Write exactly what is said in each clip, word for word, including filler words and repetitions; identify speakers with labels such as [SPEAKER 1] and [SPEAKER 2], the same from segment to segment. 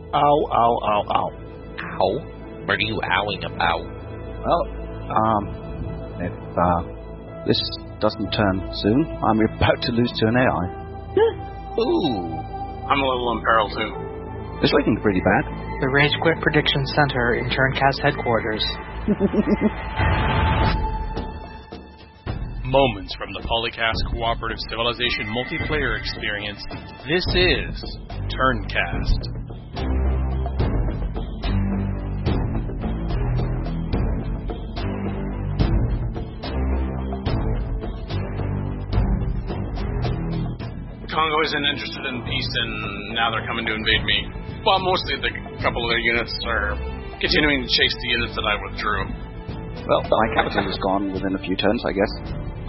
[SPEAKER 1] Ow, ow, ow, ow.
[SPEAKER 2] Ow? What are you owing about?
[SPEAKER 1] Well, um, if, uh, this doesn't turn soon, I'm about to lose to an A I.
[SPEAKER 2] Ooh.
[SPEAKER 3] I'm a little in peril, too.
[SPEAKER 1] It's looking pretty bad.
[SPEAKER 4] The Rage Quit Prediction Center in Turncast headquarters.
[SPEAKER 5] Moments from the Polycast Cooperative Civilization multiplayer experience. This is Turncast.
[SPEAKER 3] Congo isn't interested in peace, and now they're coming to invade me. Well, mostly the couple of their units are continuing to chase the units that I withdrew.
[SPEAKER 1] Well, my capital is gone within a few turns, I guess.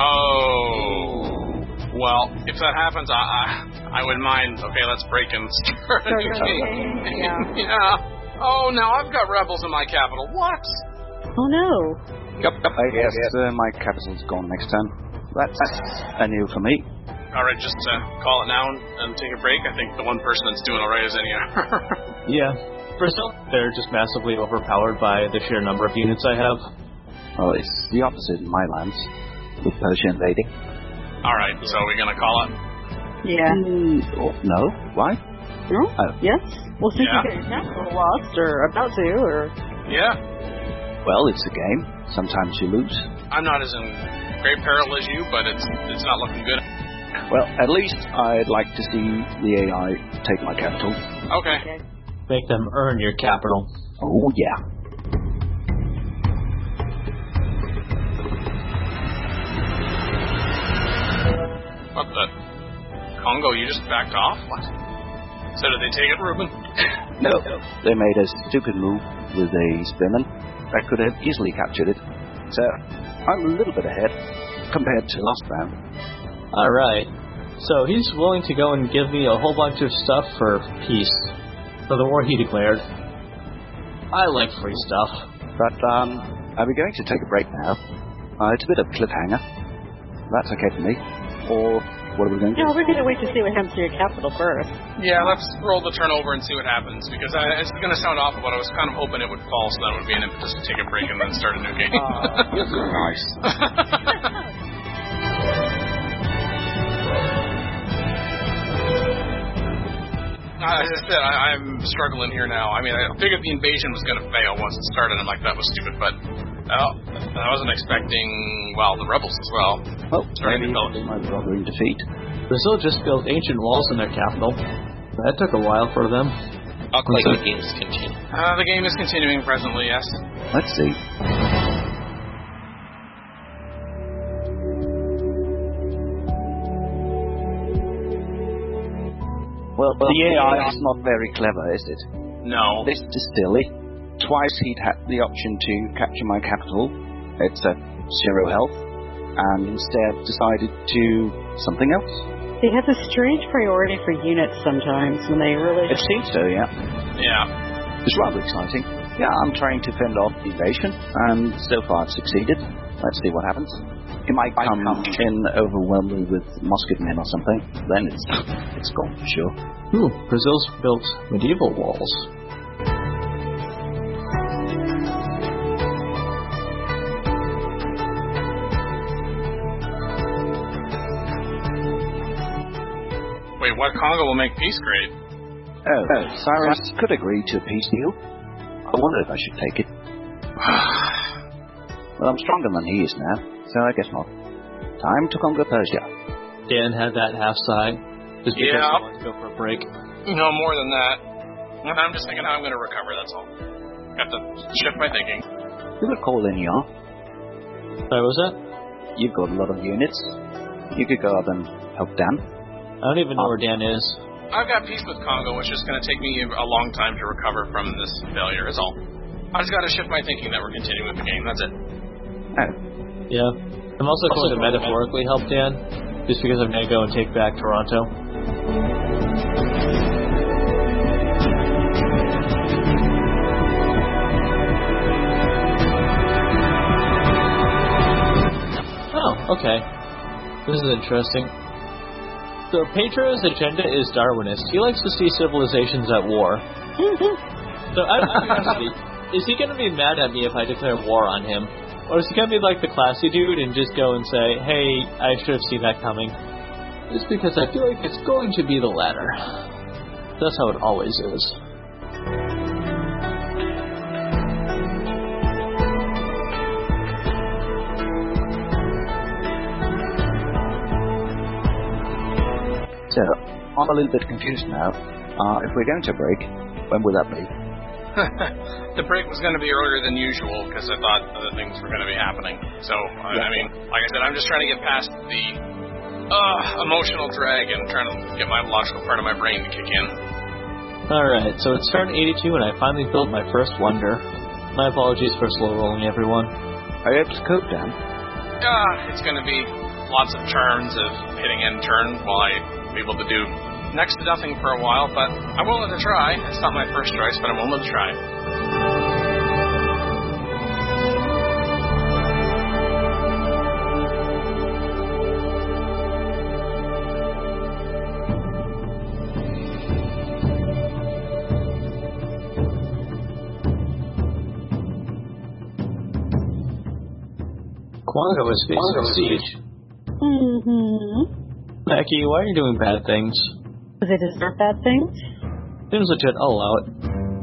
[SPEAKER 3] Oh, well, if that happens, I I, I wouldn't mind. Okay, let's break and start a new game.
[SPEAKER 6] Yeah.
[SPEAKER 3] Yeah. Oh, now I've got rebels in my capital. What?
[SPEAKER 6] Oh no.
[SPEAKER 1] Yep, yep. I guess uh, my capital's gone next turn. That's a new for me.
[SPEAKER 3] All right, just uh, call it now and, and take a break. I think the one person that's doing all right is Enya.
[SPEAKER 7] Yeah. Brazil, they're just massively overpowered by the sheer number of units I have.
[SPEAKER 1] Well, it's the opposite in my lands, with Persia invading.
[SPEAKER 3] All right, so we're going to call it?
[SPEAKER 6] Yeah.
[SPEAKER 1] Mm, oh, no? Why?
[SPEAKER 6] No?
[SPEAKER 1] Oh.
[SPEAKER 6] Yes? Well, since
[SPEAKER 3] Yeah.
[SPEAKER 6] you get your capital lost, or about to, or...
[SPEAKER 3] Yeah.
[SPEAKER 1] Well, it's a game. Sometimes you lose.
[SPEAKER 3] I'm not as in great peril as you, but it's it's not looking good.
[SPEAKER 1] Well, at least I'd like to see the A I take my capital.
[SPEAKER 3] Okay.
[SPEAKER 6] Okay.
[SPEAKER 7] Make them earn your capital.
[SPEAKER 1] Oh, yeah.
[SPEAKER 3] What the? Congo, you just backed off? What? So did they take it, Ruben?
[SPEAKER 1] No, they made a stupid move with a spearman that could have easily captured it. So, I'm a little bit ahead compared to last round.
[SPEAKER 7] Alright. So he's willing to go and give me a whole bunch of stuff for peace. For the war he declared. I like free stuff.
[SPEAKER 1] But, um, are we going to take a break now? Uh, it's a bit of a cliffhanger. That's okay for me. Or, what are we going to do?
[SPEAKER 6] No, we're going to wait to see what happens to your capital first.
[SPEAKER 3] Yeah, let's roll the turnover and see what happens, because I, it's going to sound awful, but I was kind of hoping it would fall, so that would be an impetus to take a break and then start a new game.
[SPEAKER 1] Uh, nice.
[SPEAKER 3] Uh, as I said, I, I'm struggling here now. I mean, I figured the invasion was going to fail once it started. I'm like, that was stupid, but well, I wasn't expecting, well, the rebels as well.
[SPEAKER 1] Well,
[SPEAKER 3] Starting
[SPEAKER 1] maybe
[SPEAKER 3] to build.
[SPEAKER 1] my brother in defeat.
[SPEAKER 7] Brazil just built ancient walls in their capital. That took a while for them.
[SPEAKER 2] Looks like the game's continuing.
[SPEAKER 3] Uh, the game is continuing presently, yes.
[SPEAKER 1] Let's see. Well, the A I is not very clever, is it?
[SPEAKER 3] No.
[SPEAKER 1] This is silly. Twice he'd had the option to capture my capital. It's at zero health. And instead decided to something else.
[SPEAKER 6] They have a strange priority for units sometimes when they really...
[SPEAKER 1] It seems so, yeah.
[SPEAKER 3] Yeah.
[SPEAKER 1] It's rather exciting. Yeah, I'm trying to fend off the invasion, and so far I've succeeded. Let's see what happens. It might come in overwhelm me with musket men or something. Then it's it's gone for sure.
[SPEAKER 7] Ooh, Brazil's built medieval walls.
[SPEAKER 3] Wait, what? Congo will make peace great?
[SPEAKER 1] Oh, oh Cyrus could agree to a peace deal. I wonder if I should take it. Well, I'm stronger than he is now, so I guess not. Time to conquer Persia.
[SPEAKER 7] Dan had that half side. Just because
[SPEAKER 3] Yeah.
[SPEAKER 7] he wanted to go for a break.
[SPEAKER 3] No, more than that. I'm just thinking how I'm going to recover, that's all. Got to shift my thinking.
[SPEAKER 1] You could call in your.
[SPEAKER 7] Sorry, what was that?
[SPEAKER 1] You've got a lot of units. You could go up and help Dan.
[SPEAKER 7] I don't even know where Dan is.
[SPEAKER 3] I've got peace with Congo, which is going to take me a long time to recover from this failure, is all. I just got to shift my thinking that we're continuing with the game, that's it.
[SPEAKER 1] Oh.
[SPEAKER 7] Yeah. I'm also going to metaphorically help Dan, just because I'm going to go and take back Toronto. Oh, okay. This is interesting. So Pedro's agenda is Darwinist. He likes to see civilizations at war. So, out of curiosity, is he going to be mad at me if I declare war on him? Or is he going to be like the classy dude and just go and say, hey, I should have seen that coming? Just because I feel like it's going to be the latter. That's how it always is.
[SPEAKER 1] So, I'm a little bit confused now. Uh, if we're going to break, when will that be?
[SPEAKER 3] The break was going to be earlier than usual because I thought other things were going to be happening. So, I,
[SPEAKER 1] Yeah.
[SPEAKER 3] I mean, like I said, I'm just trying to get past the uh, emotional drag and trying to get my logical part of my brain to kick in.
[SPEAKER 7] Alright, so it's turn eighty-two and I finally built my first wonder. My apologies for slow rolling, everyone.
[SPEAKER 1] Are you able to cope, Dan?
[SPEAKER 3] Uh, it's going to be lots of turns of hitting end turn while I'm able to do next to nothing for a while, but I'm willing to try. It's not my first choice, but I'm willing to try.
[SPEAKER 7] Quango is facing siege.
[SPEAKER 6] Mm-hmm.
[SPEAKER 7] Mackie, why are you doing bad things?
[SPEAKER 6] Do they deserve bad things?
[SPEAKER 7] Seems legit, I'll allow it.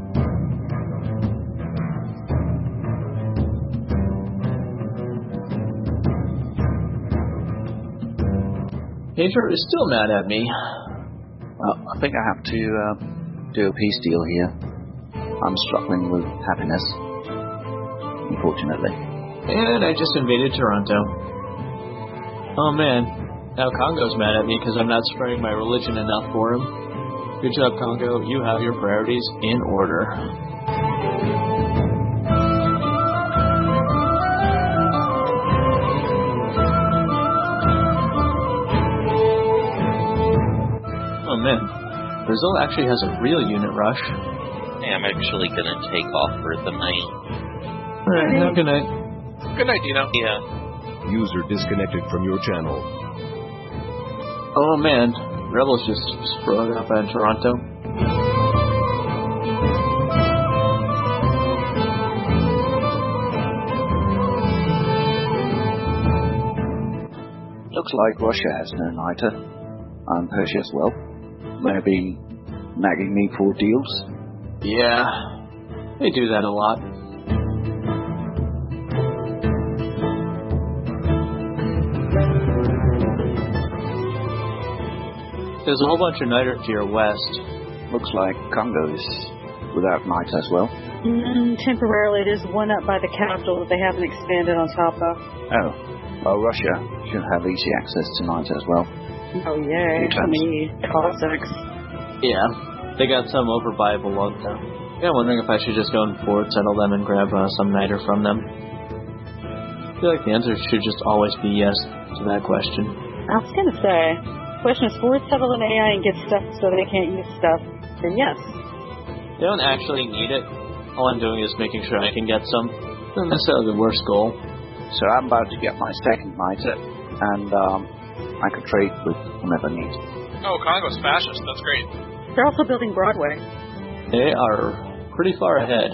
[SPEAKER 7] Pedro is still mad at me.
[SPEAKER 1] Well, I think I have to uh, do a peace deal here. I'm struggling with happiness, unfortunately.
[SPEAKER 7] And I just invaded Toronto. Oh man. Now Congo's mad at me because I'm not spreading my religion enough for him. Good job, Congo. You have your priorities in order. Oh man. Brazil actually has a real unit rush.
[SPEAKER 2] Hey, I'm actually gonna take off for the night.
[SPEAKER 7] Alright, have a good night.
[SPEAKER 3] Good night, Dino.
[SPEAKER 2] Yeah.
[SPEAKER 8] User disconnected from your channel.
[SPEAKER 7] Oh man. Rebels just sprung up in Toronto.
[SPEAKER 1] Looks like Russia has no NITA, and Persia as well. Maybe nagging me for deals.
[SPEAKER 7] Yeah. They do that a lot. There's a whole bunch of niter to your west.
[SPEAKER 1] Looks like Congo is without NITA as well.
[SPEAKER 6] Mm, temporarily, there's one up by the capital that they haven't expanded on top of.
[SPEAKER 1] Oh, well, Russia should have easy access to NITA as well.
[SPEAKER 6] Oh, yay.
[SPEAKER 1] Two
[SPEAKER 6] How
[SPEAKER 1] times.
[SPEAKER 6] many Cossacks?
[SPEAKER 7] Yeah. They got some over by Vologda. Yeah, I'm wondering if I should just go and forward settle them and grab uh, some niter from them. I feel like the answer should just always be yes to that question.
[SPEAKER 6] I was going to say, the question is forward settle an A I and get stuff so they can't use stuff. Then yes.
[SPEAKER 7] They don't actually need it. All I'm doing is making sure I can get some. Not necessarily the worst goal.
[SPEAKER 1] So I'm about to get my second NITA, and um, I could trade with whomever needs.
[SPEAKER 3] Oh, Congo's fascist. That's great.
[SPEAKER 6] They're also building Broadway.
[SPEAKER 7] They are pretty far ahead.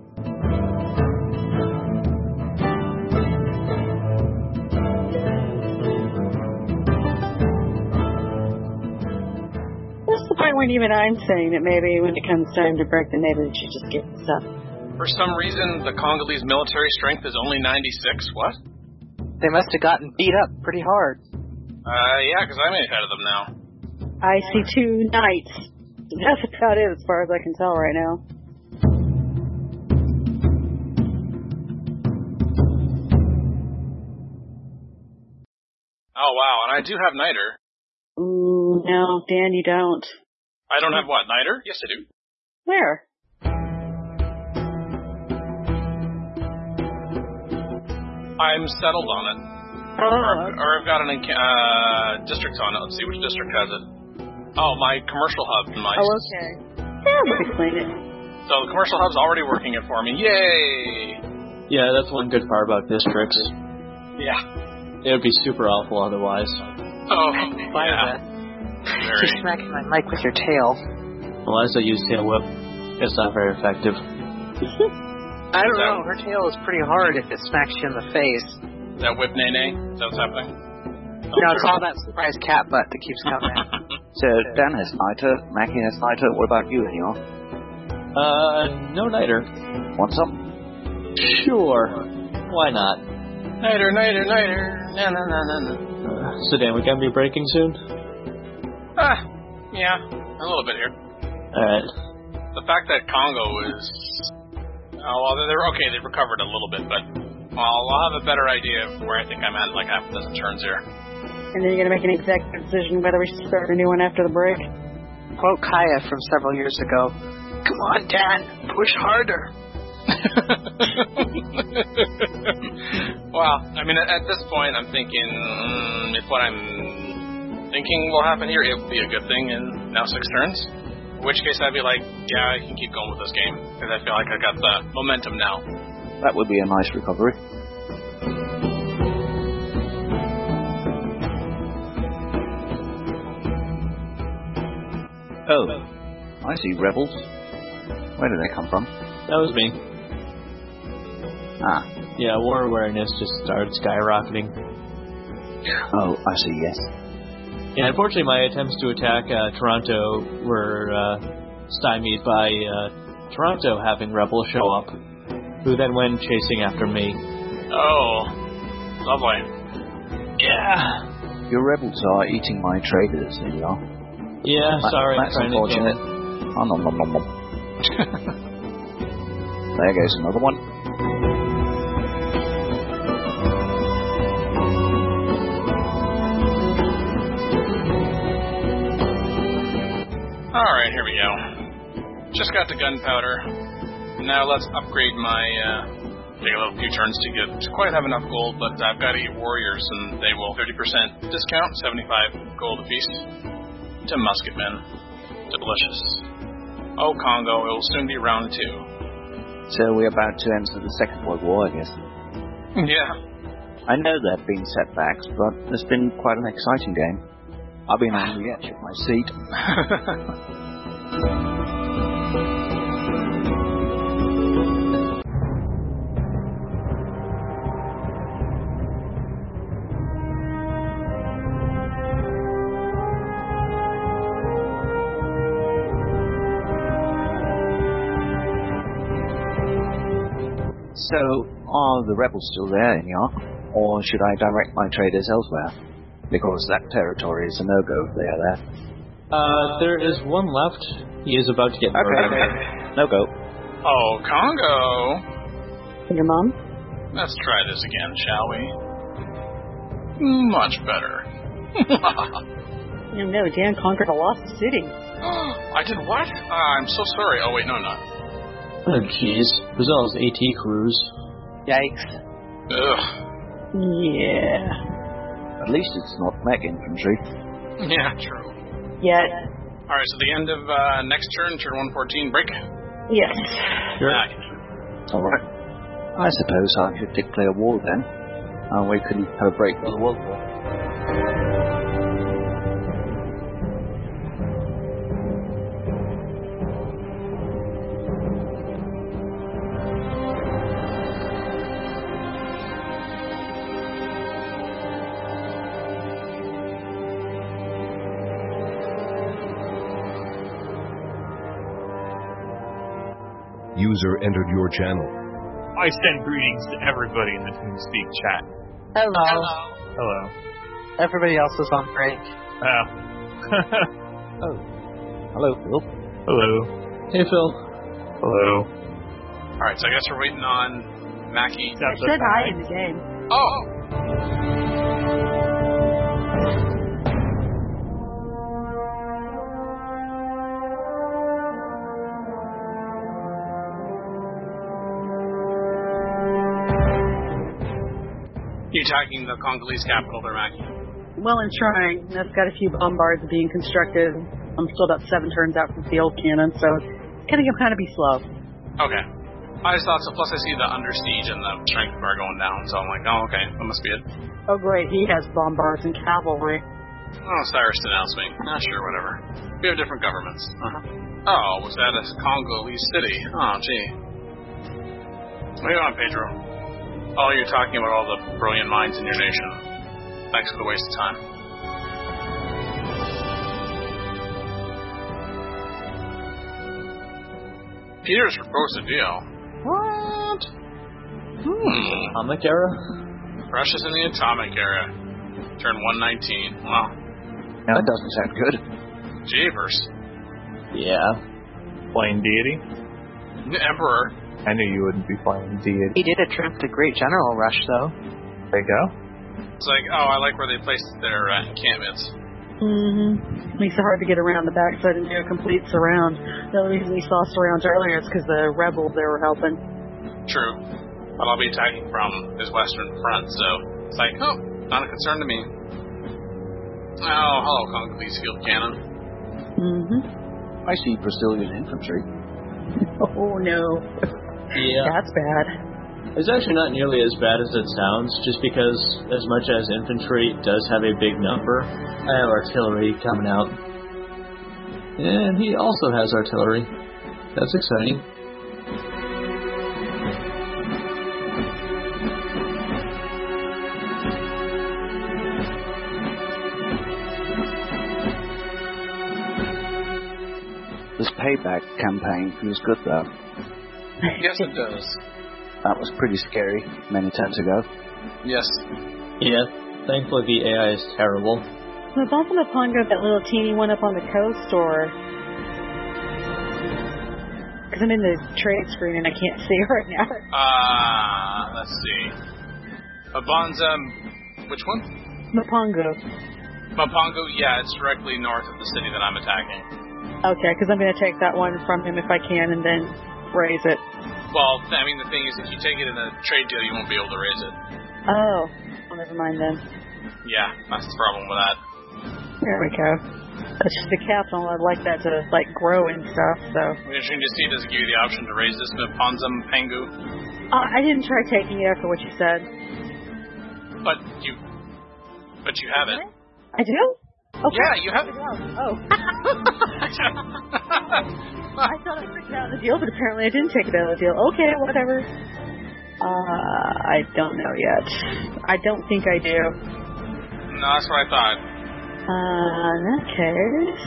[SPEAKER 6] What's the point when even I'm saying that maybe when it comes time to break, then maybe we should just get stuff.
[SPEAKER 3] For some reason, the Congolese military strength is only ninety-six. What?
[SPEAKER 4] They must have gotten beat up pretty hard.
[SPEAKER 3] Uh, yeah, because I'm ahead of them now.
[SPEAKER 6] I see two knights. That's about it as far as I can tell right now.
[SPEAKER 3] Oh, wow, and I do have niter.
[SPEAKER 6] Ooh, no, Dan, you don't.
[SPEAKER 3] I don't have what, niter? Yes, I do.
[SPEAKER 6] Where?
[SPEAKER 3] I'm settled on it.
[SPEAKER 6] Oh,
[SPEAKER 3] Or, or I've got an uh, district on it. Let's see, which district has it? Oh, my commercial hub. My
[SPEAKER 6] oh okay. Yeah, we'll explain it.
[SPEAKER 3] So the commercial hub's already working it for me. Yay!
[SPEAKER 7] Yeah, that's one good part about districts.
[SPEAKER 3] Yeah.
[SPEAKER 7] It would be super awful otherwise.
[SPEAKER 3] Oh,
[SPEAKER 4] Fire
[SPEAKER 3] yeah.
[SPEAKER 4] that.
[SPEAKER 3] Very.
[SPEAKER 4] You're smacking my mic with your tail.
[SPEAKER 7] Eliza used tail whip. It's not very effective.
[SPEAKER 4] I don't know. Her tail is pretty hard if it smacks you in the face.
[SPEAKER 3] Is that whip nay nay? Is that what's happening?
[SPEAKER 4] No, it's all that surprise cat butt that keeps coming.
[SPEAKER 1] So, Dan has Niter, Mackie has Niter. What about you, Neil?
[SPEAKER 7] Uh, no niter.
[SPEAKER 1] Want some?
[SPEAKER 7] Sure. Why not?
[SPEAKER 3] Niter, niter, niter. Na na na na na.
[SPEAKER 7] Uh, so, Dan, we gonna be breaking soon?
[SPEAKER 3] Ah, yeah, a little bit here.
[SPEAKER 7] Alright.
[SPEAKER 3] The fact that Congo is... Oh, well, they're okay, they've recovered a little bit, but well, I'll have a better idea of where I think I'm at in like half a dozen turns here.
[SPEAKER 6] And then you're going to make an executive decision whether we should start a new one after the break.
[SPEAKER 4] Quote Kaya from several years ago. Come on, Dan, push harder.
[SPEAKER 3] Well, I mean, at, at this point, I'm thinking mm, if what I'm thinking will happen here, it will be a good thing in now six turns. In which case, I'd be like, yeah, I can keep going with this game because I feel like I got the momentum now.
[SPEAKER 1] That would be a nice recovery. Oh, I see rebels. Where do they come from?
[SPEAKER 7] That was me.
[SPEAKER 1] Ah.
[SPEAKER 7] Yeah, war awareness just started skyrocketing.
[SPEAKER 1] Oh, I see, yes.
[SPEAKER 7] Yeah, unfortunately, my attempts to attack uh, Toronto were uh, stymied by uh, Toronto having rebels show up, who then went chasing after me.
[SPEAKER 3] Oh, lovely.
[SPEAKER 7] Yeah.
[SPEAKER 1] Your rebels are eating my traders, there you are.
[SPEAKER 7] Yeah,
[SPEAKER 1] that,
[SPEAKER 7] sorry.
[SPEAKER 1] That's
[SPEAKER 7] trying
[SPEAKER 1] unfortunate.
[SPEAKER 7] To
[SPEAKER 1] oh, nom, nom, nom, nom. There goes another one.
[SPEAKER 3] Alright, here we go. Just got the gunpowder. Now let's upgrade my, uh, take a little few turns to get to quite have enough gold, but I've got eight warriors and they will thirty percent discount, seventy-five gold apiece, to musketmen. Delicious. Oh, Congo, it will soon be round two.
[SPEAKER 1] So we're about to enter the Second World War, I guess.
[SPEAKER 3] Yeah.
[SPEAKER 1] I know there have been setbacks, but it's been quite an exciting game. I've been on the edge of my seat. So, are the rebels still there in York? Or should I direct my traders elsewhere? Because that territory is a no-go if they are there.
[SPEAKER 7] Uh, there is one left. He is about to get murdered.
[SPEAKER 1] Okay. No-go.
[SPEAKER 3] Oh, Congo.
[SPEAKER 6] Your mom?
[SPEAKER 3] Let's try this again, shall we? Much better.
[SPEAKER 6] No, no, Dan conquered a lost city.
[SPEAKER 3] I did what? Uh, I'm so sorry. Oh, wait, no, not.
[SPEAKER 7] Oh, jeez. Brazil's AT crews.
[SPEAKER 4] Yikes.
[SPEAKER 3] Ugh.
[SPEAKER 6] Yeah.
[SPEAKER 1] At least it's not mech infantry.
[SPEAKER 3] Yeah, true.
[SPEAKER 6] Yet.
[SPEAKER 3] Alright, so the end of uh, next turn, turn one fourteen, break?
[SPEAKER 6] Yes.
[SPEAKER 7] Sure.
[SPEAKER 3] Ah,
[SPEAKER 1] Alright. I suppose I should declare war then. And we can have a break for the World War.
[SPEAKER 8] User entered your channel.
[SPEAKER 9] I send greetings to everybody in the ToonSpeak chat.
[SPEAKER 4] Hello.
[SPEAKER 9] Hello.
[SPEAKER 4] Everybody else is on break.
[SPEAKER 9] Oh.
[SPEAKER 1] Oh. Hello, Phil.
[SPEAKER 9] Hello.
[SPEAKER 7] Hey, Phil.
[SPEAKER 9] Hello.
[SPEAKER 3] Alright, so I guess we're waiting on Mackie.
[SPEAKER 6] I said hi in the game.
[SPEAKER 3] Oh! You attacking the Congolese capital there, Mackie?
[SPEAKER 6] Well, I'm trying. I've got a few bombards being constructed. I'm still about seven turns out from field cannon, so it's going to kind of be slow.
[SPEAKER 3] Okay. I just thought so. Plus, I see the under siege and the strength bar going down, so I'm like, oh, okay, that must be it.
[SPEAKER 6] Oh, great. He has bombards and cavalry.
[SPEAKER 3] Oh, Cyrus denounced me. Ah, sure, whatever. We have different governments. Uh-huh. Oh, was that a Congolese city? Oh, gee. What do you want, Pedro? Oh, you're talking about all the brilliant minds in your nation. Thanks for the waste of time. Peter's proposed a deal. What? Hmm.
[SPEAKER 7] Atomic era?
[SPEAKER 3] Russia's in the atomic era. Turn one nineteen. Well,
[SPEAKER 1] That doesn't sound good.
[SPEAKER 3] jeepers.
[SPEAKER 7] Yeah.
[SPEAKER 9] Playing deity?
[SPEAKER 3] The Emperor.
[SPEAKER 9] I knew you wouldn't be playing deity.
[SPEAKER 4] He did attempt a great general rush, though.
[SPEAKER 9] There you go.
[SPEAKER 3] It's like, oh, I like where they placed their uh, encampments.
[SPEAKER 6] Mm-hmm. Makes it hard to get around the backside and do a complete surround. The only reason we saw surrounds earlier is because the rebels they were helping.
[SPEAKER 3] True. But I'll be attacking from his western front, so it's like, oh, not a concern to me. Oh, hello, Congolese field cannon.
[SPEAKER 6] Mm-hmm.
[SPEAKER 1] I see Brazilian infantry.
[SPEAKER 6] Oh, no.
[SPEAKER 7] Yeah.
[SPEAKER 6] That's bad.
[SPEAKER 7] It's actually not nearly as bad as it sounds, just because as much as infantry does have a big number, I have artillery coming out. And he also has artillery. That's exciting.
[SPEAKER 1] This payback campaign feels good, though.
[SPEAKER 3] Yes, it does.
[SPEAKER 1] That was pretty scary many times ago.
[SPEAKER 3] Yes.
[SPEAKER 7] Yeah, thankfully the A I is terrible.
[SPEAKER 6] Was Boston Pongo that little teeny one up on the coast, or? Because I'm in the trade screen and I can't see it right now.
[SPEAKER 3] Uh, let's see. Abanza, which one?
[SPEAKER 6] Mapongo.
[SPEAKER 3] Mapongo, yeah, it's directly north of the city that I'm attacking.
[SPEAKER 6] Okay, because I'm going to take that one from him if I can and then raise it.
[SPEAKER 3] Well, I mean, the thing is, if you take it in a trade deal, you won't be able to raise it.
[SPEAKER 6] Oh, well, never mind then.
[SPEAKER 3] Yeah, that's the problem with that.
[SPEAKER 6] There we go. That's just the capital. I'd like that to, like, grow and stuff, so.
[SPEAKER 3] We're trying to see, does it give you the option to raise this Maponza Pangu?
[SPEAKER 6] Uh, I didn't try taking it after what you said.
[SPEAKER 3] But you, but you have it.
[SPEAKER 6] I do? Okay.
[SPEAKER 3] Yeah, you have it.
[SPEAKER 6] Oh. I thought I took it out of the deal, but apparently I didn't take it out of the deal. Okay, whatever. Uh, I don't know yet. I don't think I do.
[SPEAKER 3] No, that's what I thought.
[SPEAKER 6] Uh, in that case...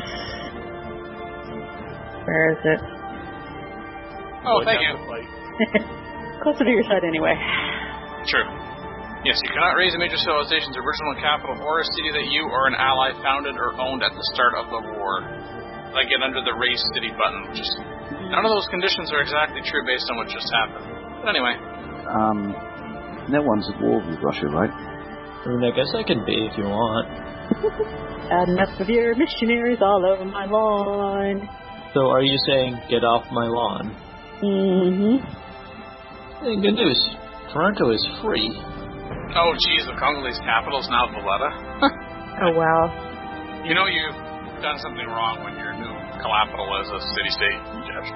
[SPEAKER 6] Where is it?
[SPEAKER 3] Oh, thank you.
[SPEAKER 6] Closer to your side anyway.
[SPEAKER 3] True. Yes, you cannot raise a major civilization's original capital or a city that you or an ally founded or owned at the start of the war. I get under the raise city button, which is... None of those conditions are exactly true based on what just happened. But anyway.
[SPEAKER 1] Um, no one's at war with Russia, right?
[SPEAKER 7] I mean, I guess I can be if you want.
[SPEAKER 6] And enough of your missionaries all over my lawn.
[SPEAKER 7] So are you saying, get off my lawn?
[SPEAKER 6] Mm-hmm.
[SPEAKER 7] Hey, good news. Toronto is free.
[SPEAKER 3] Oh, geez, the Congolese capital is now Valletta?
[SPEAKER 6] Oh, wow.
[SPEAKER 3] You know you've done something wrong when your new capital is a city-state, Jeff.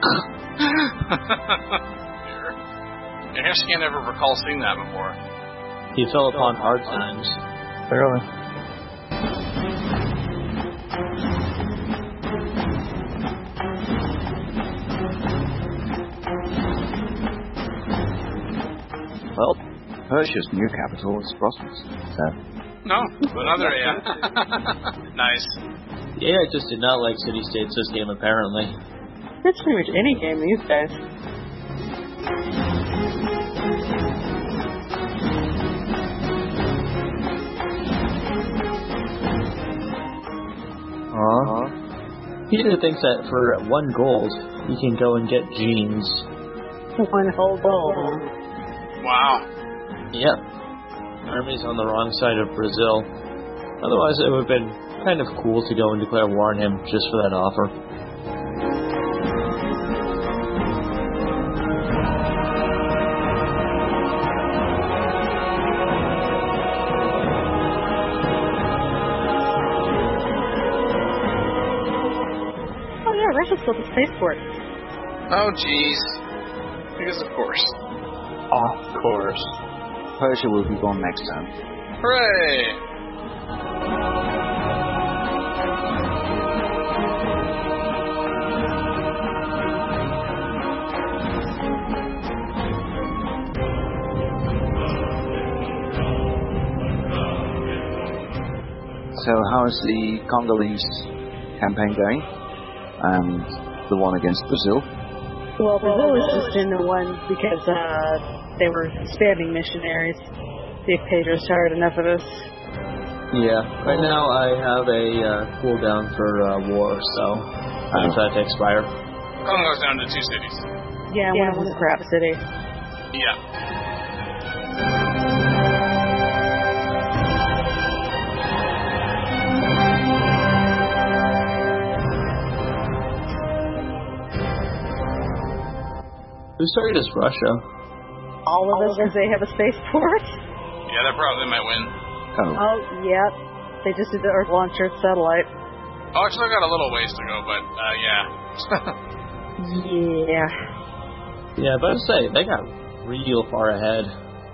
[SPEAKER 3] I guess you can't ever recall seeing that before.
[SPEAKER 7] He fell upon hard times.
[SPEAKER 9] Clearly.
[SPEAKER 1] Well, Persia's new capital is Brussels, so...
[SPEAKER 3] No, another A I. Nice.
[SPEAKER 7] The A I just did not like city-states this game, apparently.
[SPEAKER 6] That's pretty much any game these days.
[SPEAKER 7] Uh-huh. Peter thinks that for one gold, you can go and get genes.
[SPEAKER 6] One whole gold.
[SPEAKER 3] Wow.
[SPEAKER 7] Yep. Army's on the wrong side of Brazil. Otherwise, it would have been kind of cool to go and declare war on him just for that offer.
[SPEAKER 6] Oh yeah, Russia's built a spaceport.
[SPEAKER 3] Oh, jeez. Because of course.
[SPEAKER 9] Of course.
[SPEAKER 1] Persia will be gone next time.
[SPEAKER 3] Hooray!
[SPEAKER 1] So how is the Congolese campaign going? And the one against Brazil?
[SPEAKER 6] Well, Brazil was just in the one because uh, they were spamming missionaries. See if Pedro's tired enough of this.
[SPEAKER 7] Yeah, right now I have a uh, cooldown for uh, war, so I'm
[SPEAKER 1] Oh.
[SPEAKER 7] trying to expire.
[SPEAKER 3] Congo's down to two cities.
[SPEAKER 6] Yeah, Yeah, one of them's a crap city.
[SPEAKER 3] Yeah.
[SPEAKER 7] Whose target is Russia?
[SPEAKER 6] All of us, because they have a spaceport.
[SPEAKER 3] Yeah, they probably might win.
[SPEAKER 1] Oh.
[SPEAKER 6] Oh, yep. They just did the Earth launcher satellite.
[SPEAKER 3] Oh, I still got a little ways to go, but, uh, yeah.
[SPEAKER 6] Yeah.
[SPEAKER 7] Yeah, but I'd say they got real far ahead.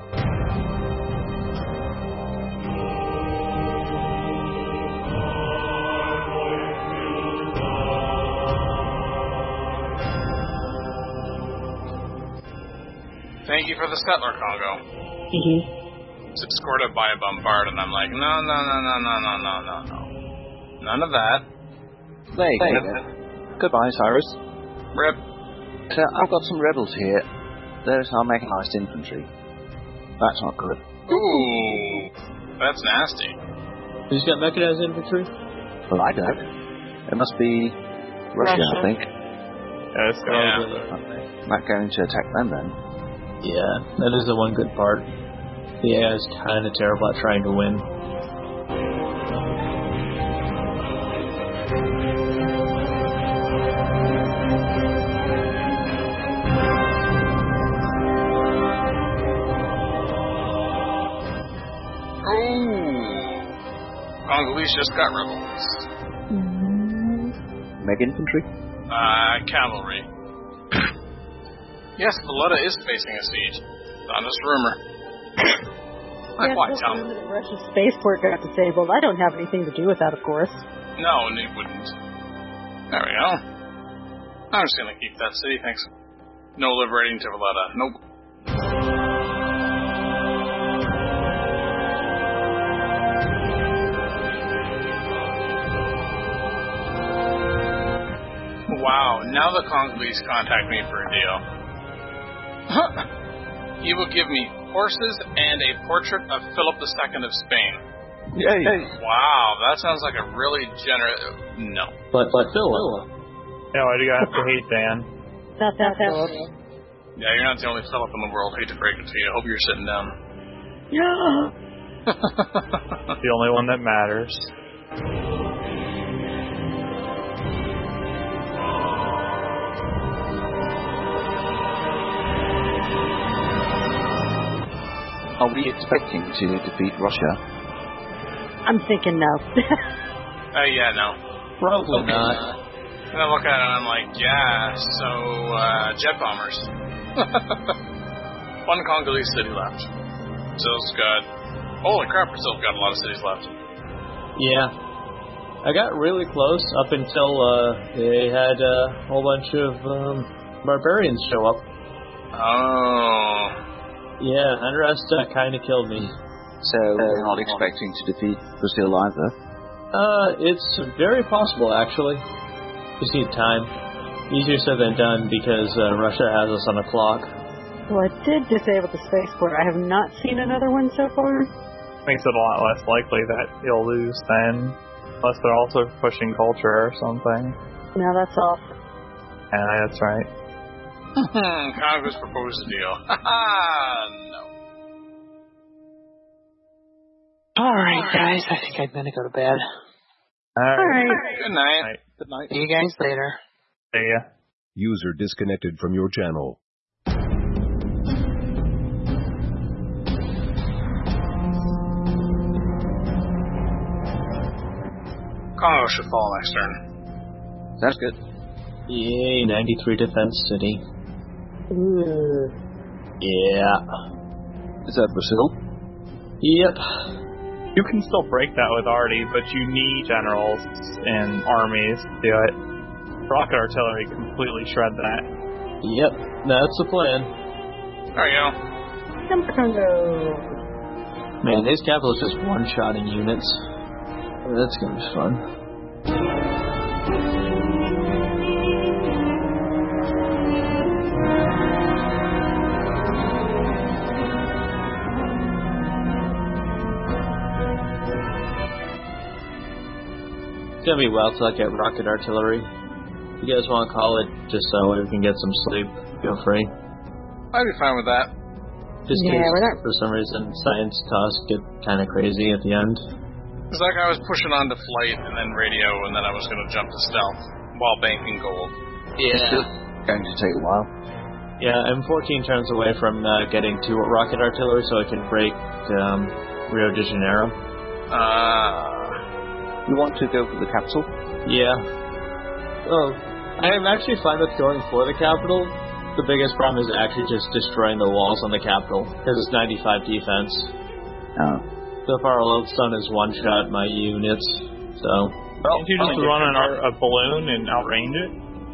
[SPEAKER 3] Thank you for the settler, Congo.
[SPEAKER 6] Mm-hmm.
[SPEAKER 3] It's escorted by a bombard, and I'm like, no, no, no, no, no, no, no, no, no. None of that.
[SPEAKER 1] There you go. Goodbye, Cyrus.
[SPEAKER 3] Rip.
[SPEAKER 1] So I've got some rebels here. There's our mechanized infantry. That's not good.
[SPEAKER 3] Ooh. That's nasty.
[SPEAKER 7] Who's got mechanized infantry?
[SPEAKER 1] Well, I don't. It must be Russia, I think.
[SPEAKER 9] Yeah, it's
[SPEAKER 3] Yeah.
[SPEAKER 1] I'm not going to attack them then.
[SPEAKER 7] Yeah, that is the one good part. The A I is kind of terrible at trying to win.
[SPEAKER 3] Congolese just got rebels.
[SPEAKER 1] Meg infantry?
[SPEAKER 3] Uh, cavalry. Yes, Valletta is facing a siege. Not just rumor. Like
[SPEAKER 6] Yeah,
[SPEAKER 3] what,
[SPEAKER 6] it's
[SPEAKER 3] Tom?
[SPEAKER 6] also that Russia's spaceport got disabled. I don't have anything to do with that, of course.
[SPEAKER 3] No, and it wouldn't. There we go. I'm just gonna keep that city, thanks. No liberating to Valletta. Nope. Wow, now the Congolese contact me for a deal. He will give me horses and a portrait of Philip the Second of Spain.
[SPEAKER 1] Yay!
[SPEAKER 3] Wow, that sounds like a really generous... No.
[SPEAKER 7] But, but Philip.
[SPEAKER 9] Yeah, why do you have to hate Dan?
[SPEAKER 6] Not that Philip.
[SPEAKER 3] Yeah, you're not the only Philip in the world. Hate to break it to you. I hope you're sitting down.
[SPEAKER 6] Yeah.
[SPEAKER 9] The only one that matters.
[SPEAKER 1] Are we expecting to defeat Russia?
[SPEAKER 6] I'm thinking no.
[SPEAKER 3] Uh, yeah, no.
[SPEAKER 7] Probably
[SPEAKER 3] Okay.
[SPEAKER 7] not.
[SPEAKER 3] And I look at it and I'm like, yeah, so, uh, jet bombers. One Congolese city left. Brazil's got... Holy crap, Brazil's got a lot of cities left.
[SPEAKER 7] Yeah. I got really close up until uh, they had uh, a whole bunch of um, barbarians show up.
[SPEAKER 3] Oh.
[SPEAKER 7] Yeah, unrest uh, kind of killed me.
[SPEAKER 1] So we're not expecting to defeat Brazil either.
[SPEAKER 7] Uh, it's very possible, actually. Just need time. Easier said than done because uh, Russia has us on a clock.
[SPEAKER 6] Well, I did disable the spaceport. I have not seen another one so far.
[SPEAKER 9] Makes it a lot less likely that you'll lose then. Unless they're also pushing culture or something.
[SPEAKER 6] No, that's off.
[SPEAKER 9] Yeah, that's right.
[SPEAKER 3] Congress proposed a deal. Ha no.
[SPEAKER 4] Alright, guys, I think I'm gonna go to bed.
[SPEAKER 9] Alright.
[SPEAKER 6] Alright.
[SPEAKER 3] Good night.
[SPEAKER 9] Right.
[SPEAKER 3] Good night.
[SPEAKER 4] See you guys later.
[SPEAKER 9] See ya.
[SPEAKER 8] User disconnected from your channel.
[SPEAKER 3] Congo should fall next turn.
[SPEAKER 1] That's good.
[SPEAKER 7] Yay, ninety-three defense city.
[SPEAKER 6] Ooh.
[SPEAKER 7] Yeah.
[SPEAKER 1] Is that Brazil?
[SPEAKER 7] Yep.
[SPEAKER 9] You can still break that with Artie, but you need generals and armies to do it. Rocket artillery completely shred that.
[SPEAKER 7] Yep, that's the plan.
[SPEAKER 3] There you go.
[SPEAKER 6] Number Congo.
[SPEAKER 7] Man, his capital is just one-shotting units. That's gonna be fun. It's gonna be well till I get rocket artillery. If you guys want to call it just so we can get some sleep, feel free.
[SPEAKER 3] I'd be fine with that.
[SPEAKER 7] Just
[SPEAKER 6] Yeah,
[SPEAKER 7] cause
[SPEAKER 6] we're not-
[SPEAKER 7] for some reason science tasks get kind of crazy at the end.
[SPEAKER 3] It's like I was pushing on to flight and then radio, and then I was going to jump to stealth while banking gold.
[SPEAKER 1] It's still going to take a while.
[SPEAKER 7] Yeah, I'm fourteen turns away from uh, getting to rocket artillery so I can break um, Rio de Janeiro.
[SPEAKER 3] Ah.
[SPEAKER 1] You want to go for the capital?
[SPEAKER 7] Yeah. Oh, I am actually fine with going for the capital. The biggest problem is actually just destroying the walls on the capital, because it's ninety-five defense.
[SPEAKER 1] Oh.
[SPEAKER 7] So far, Lodestone has one-shot my units, so...
[SPEAKER 9] Well, Can't you just run an ar- a balloon and outrange it?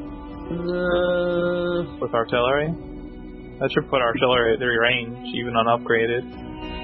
[SPEAKER 7] Uh,
[SPEAKER 9] with artillery? That should put artillery at their range, even unupgraded.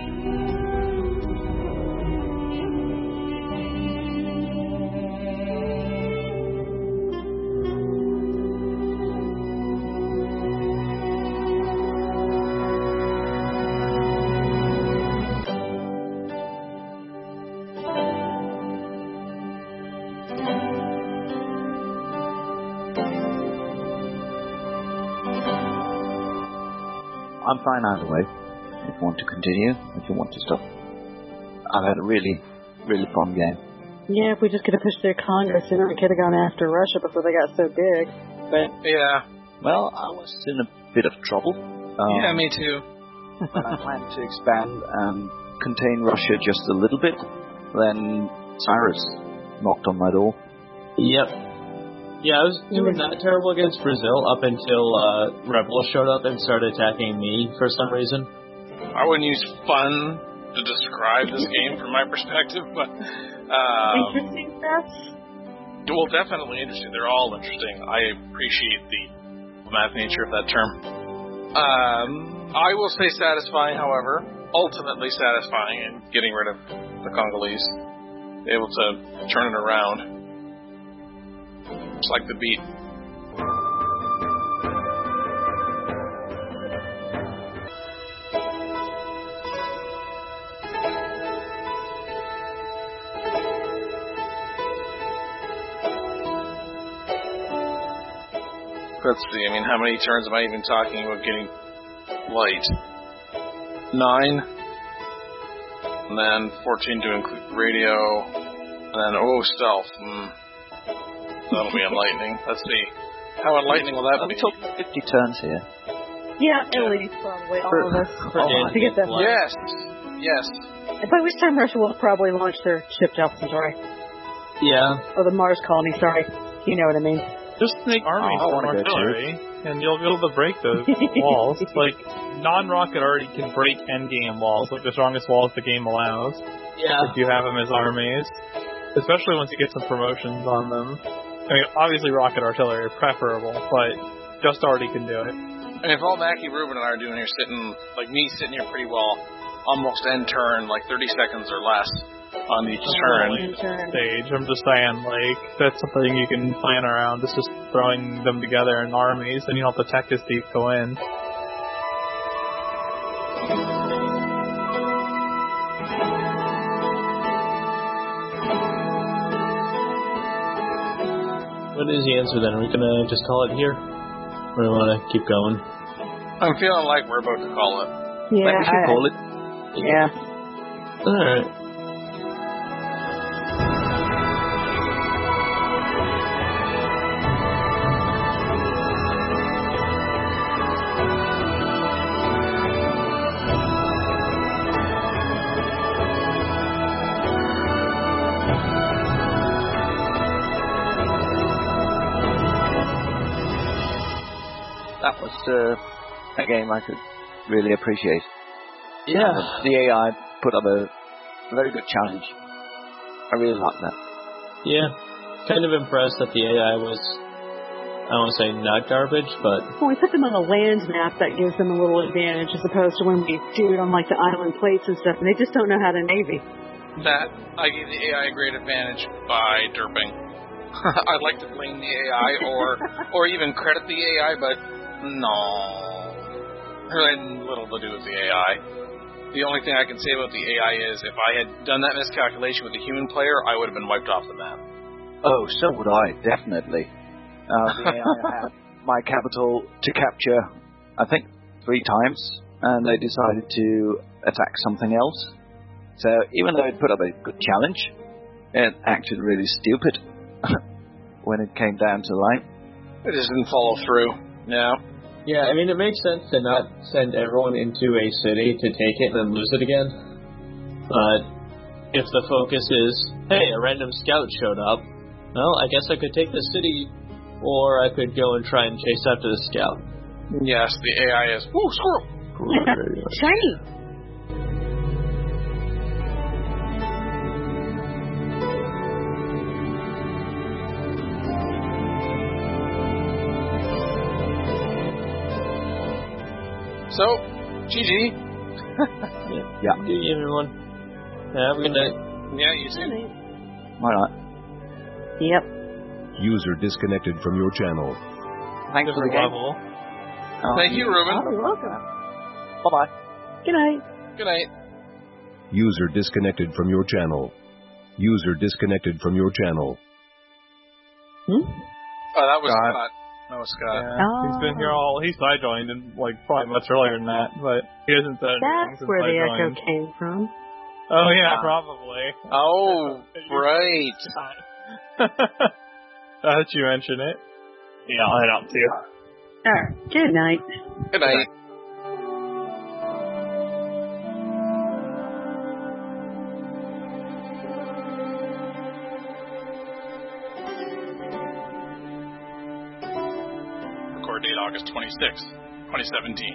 [SPEAKER 1] I'm fine either way. If you want to continue, if you want to stop. I've had a really, really fun game.
[SPEAKER 6] Yeah, if we just could have pushed through Congress, you know, we could have gone after Russia before they got so big. But
[SPEAKER 3] Yeah.
[SPEAKER 1] Well, I was in a bit of trouble. Um,
[SPEAKER 3] Yeah, me too.
[SPEAKER 1] when I planned to expand and contain Russia just a little bit, then Cyrus knocked on my door.
[SPEAKER 7] Yep. Yeah, I was doing that terrible against Brazil up until uh, rebels showed up and started attacking me for some reason.
[SPEAKER 3] I wouldn't use fun to describe this game from my perspective, but... Um,
[SPEAKER 6] interesting stats?
[SPEAKER 3] Well, definitely interesting. They're all interesting. I appreciate the math nature of that term. Um, I will say satisfying, however. Ultimately satisfying in getting rid of the Congolese. Able to turn it around. It's like the beat. Let's see, I mean, how many turns am I even talking about getting light? Nine. And then fourteen to include radio. And then, oh, stealth. Hmm. That'll be enlightening. Let's see. How enlightening will that
[SPEAKER 1] I'm
[SPEAKER 3] be?
[SPEAKER 1] talking fifty turns here.
[SPEAKER 6] Yeah, at least probably all of us.
[SPEAKER 7] For
[SPEAKER 6] Oh, to get that.
[SPEAKER 3] Yes. Yes.
[SPEAKER 6] And by which time Russia will probably launch their ship Jefferson, sorry.
[SPEAKER 7] Yeah.
[SPEAKER 6] Or the Mars colony, sorry. You know what I mean.
[SPEAKER 9] Just make armies
[SPEAKER 1] Oh, I
[SPEAKER 9] on
[SPEAKER 1] wanna go
[SPEAKER 9] artillery, and you'll be able to break those walls. Like, non-rocket already can break endgame walls, like the strongest walls the game allows.
[SPEAKER 7] Yeah.
[SPEAKER 9] If you have them as armies. Especially once you get some promotions on them. I mean, obviously rocket artillery are preferable, but just already can do it.
[SPEAKER 3] And if all Mackie, Ruben, and I are doing here sitting, like me sitting here pretty well, almost end turn, like thirty seconds or less on each turn.
[SPEAKER 9] Stage. I'm just saying, like, that's something you can plan around. It's just throwing them together in armies, and you don't have to tech as deep go in.
[SPEAKER 7] What is the answer then? Are we gonna just call it here? Or do we wanna keep going?
[SPEAKER 3] I'm feeling like we're about to call it.
[SPEAKER 6] Yeah,
[SPEAKER 1] Like we should
[SPEAKER 6] I-
[SPEAKER 1] call it.
[SPEAKER 6] Yeah.
[SPEAKER 7] Alright.
[SPEAKER 1] That was uh, a game I could really appreciate.
[SPEAKER 7] Yeah.
[SPEAKER 1] The A I put up a very good challenge. I really like that.
[SPEAKER 7] Yeah. Kind of impressed that the A I was, I don't want to say not garbage, but...
[SPEAKER 6] Well, we put them on a land map that gives them a little advantage as opposed to when we do it on like the island plates and stuff, and they just don't know how to navy.
[SPEAKER 3] that I gave the A I a great advantage by derping. I'd like to blame the A I or or even credit the A I, but no. Really little to do with the A I. The only thing I can say about the A I is if I had done that miscalculation with a human player, I would have been wiped off the map.
[SPEAKER 1] Oh, so would I, definitely. Uh, the A I had my capital to capture, I think, three times, and they decided to attack something else. So even though it put up a good challenge, it acted really stupid when it came down to the line.
[SPEAKER 3] It just didn't follow through. No.
[SPEAKER 7] Yeah, I mean, it makes sense to not send everyone into a city to take it and then lose it again. But if the focus is, hey, a random scout showed up, well, I guess I could take the city, or I could go and try and chase after the scout.
[SPEAKER 3] Yes, the A I is, woo, squirrel!
[SPEAKER 6] Shiny!
[SPEAKER 3] So, G G.
[SPEAKER 7] yeah. yeah. Good evening, everyone. Have a good night.
[SPEAKER 3] Yeah, you too.
[SPEAKER 1] Why not?
[SPEAKER 6] Yep.
[SPEAKER 8] User disconnected from your channel.
[SPEAKER 1] Thanks for the game.
[SPEAKER 3] Oh, Thank you, Ruben.
[SPEAKER 6] Oh, you're welcome.
[SPEAKER 1] Bye-bye.
[SPEAKER 6] Good night.
[SPEAKER 3] Good night.
[SPEAKER 8] User disconnected from your channel. User disconnected from your channel.
[SPEAKER 6] Hmm?
[SPEAKER 3] Oh, that was
[SPEAKER 9] Scott.
[SPEAKER 3] Scott. That was Scott.
[SPEAKER 9] Yeah, oh. He's been here all. He side joined and like probably much earlier than that, but he hasn't said anything
[SPEAKER 6] That's
[SPEAKER 9] since
[SPEAKER 6] where
[SPEAKER 9] I
[SPEAKER 6] the
[SPEAKER 9] joined.
[SPEAKER 6] echo came from.
[SPEAKER 9] Oh yeah, probably.
[SPEAKER 3] Oh, right.
[SPEAKER 9] Now that you mention it. Yeah, I'll head out too.
[SPEAKER 6] Alright, good night.
[SPEAKER 3] Good night. Record date August twenty-sixth, twenty seventeen.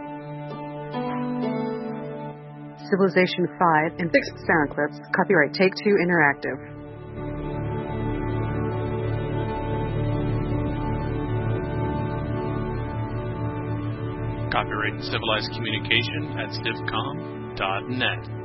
[SPEAKER 10] Civilization five and six sound clips. Copyright Take-Two Interactive.
[SPEAKER 5] Copyright Civilized Communication at civcom dot net.